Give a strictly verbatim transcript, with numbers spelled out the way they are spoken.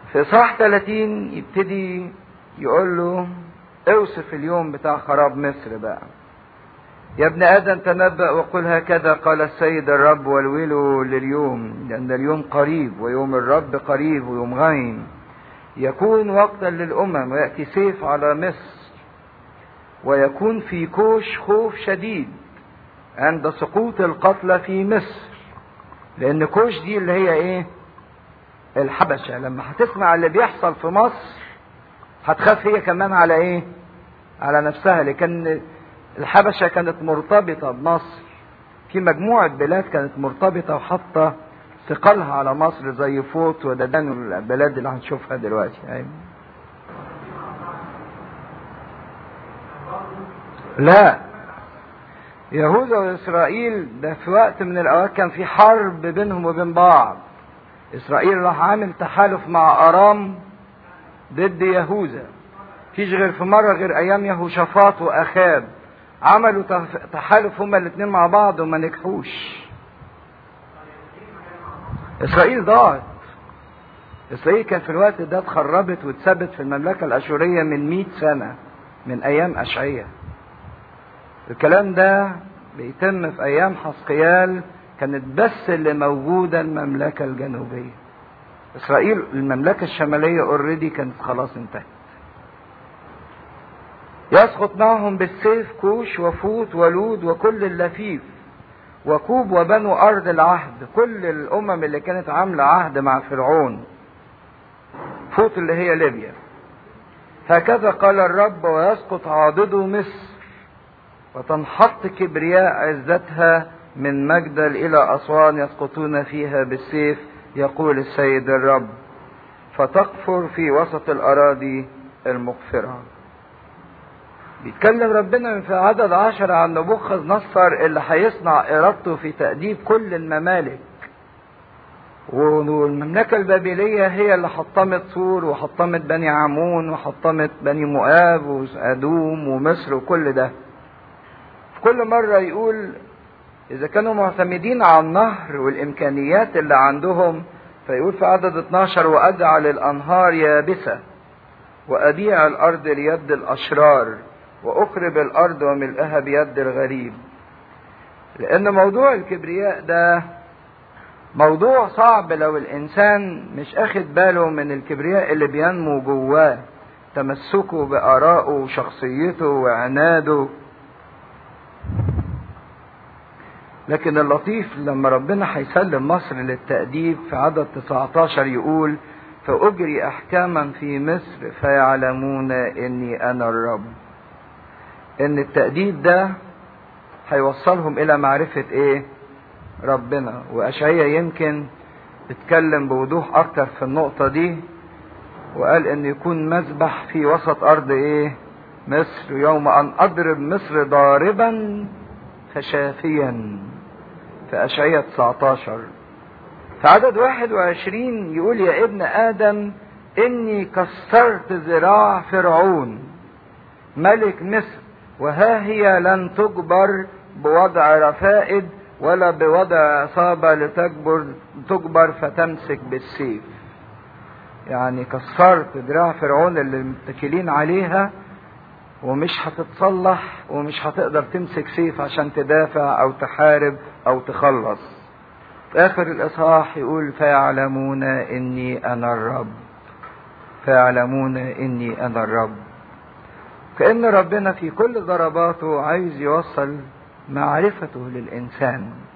في إصحاح ثلاثين يبتدي يقول له اوصف اليوم بتاع خراب مصر بقى. يا ابن آدم تنبأ وقل هكذا قال السيد الرب والويل لليوم، لأن اليوم قريب ويوم الرب قريب ويوم غيم، يكون وقتا للأمم ويأتي سيف على مصر، ويكون في كوش خوف شديد عند سقوط القتلى في مصر. لأن كوش دي اللي هي إيه؟ الحبشة. لما هتسمع اللي بيحصل في مصر هتخاف هي كمان على إيه؟ على نفسها، لكن الحبشة كانت مرتبطة بمصر، في مجموعة بلاد كانت مرتبطة وحاطة ثقلها على مصر زي فوط وددان والبلاد اللي هنشوفها دلوقتي. يعني لا، يهوذا وإسرائيل ده في وقت من الأوقات كان في حرب بينهم وبين بعض. إسرائيل راح عامل تحالف مع أرام ضد يهوذا، فيش غير في مرة غير أيام يهوشافاط وأخاب عملوا تحالف هما الاثنين مع بعض وما نجحوش. إسرائيل ضاعت. إسرائيل كان في الوقت ده اتخربت واتثبت في المملكة الأشورية من مئة سنة من أيام أشعياء. الكلام ده بيتم في أيام حسقيال، كانت بس اللي موجودة المملكة الجنوبية. إسرائيل المملكة الشمالية اوريدي كانت خلاص انتهت. يسقط معهم بالسيف كوش وفوت ولود وكل اللفيف وكوب وبنو أرض العهد، كل الأمم اللي كانت عاملة عهد مع فرعون. فوت اللي هي ليبيا. هكذا قال الرب ويسقط عاضده مصر وتنحط كبرياء عزتها من مجدل إلى أسوان يسقطون فيها بالسيف، يقول السيد الرب، فتقفر في وسط الأراضي المقفرة. بيتكلم ربنا في عدد عشرة عن نبوخذ نصر اللي هيصنع إرادته في تأديب كل الممالك. والمملكة البابلية هي اللي حطمت سور وحطمت بني عمون وحطمت بني مؤاب وأدوم ومصر وكل ده. في كل مرة يقول إذا كانوا معتمدين على النهر والإمكانيات اللي عندهم، فيقول في عدد اتناشر وأجعل الأنهار يابسة وأبيع الأرض ليد الأشرار وأخرب الأرض وملئها بيد الغريب. لأن موضوع الكبرياء ده موضوع صعب لو الإنسان مش أخد باله من الكبرياء اللي بينمو جواه، تمسكه بآرائه وشخصيته وعناده. لكن اللطيف لما ربنا هيسلم مصر للتأديب في عدد تسعتاشر يقول فأجري أحكاما في مصر فيعلمون إني أنا الرب. إن التأديب ده هيوصلهم إلى معرفة إيه؟ ربنا. وأشعياء يمكن اتكلم بوضوح أكتر في النقطة دي وقال إن يكون مذبح في وسط أرض إيه؟ مصر، يوم أن أضرب مصر ضاربا فشافيا، في أشعياء تسعتاشر. في عدد واحد وعشرين يقول يا ابن آدم إني كسرت ذراع فرعون ملك مصر، وها هي لن تجبر بوضع رفائد ولا بوضع عصابة لتجبر تجبر فتمسك بالسيف. يعني كسرت ذراع فرعون اللي متكلين عليها ومش هتتصلح ومش هتقدر تمسك سيف عشان تدافع او تحارب او تخلص. في اخر الاصحاح يقول فيعلمون اني انا الرب، فيعلمون اني انا الرب. كأن ربنا في كل ضرباته عايز يوصل معرفته للإنسان.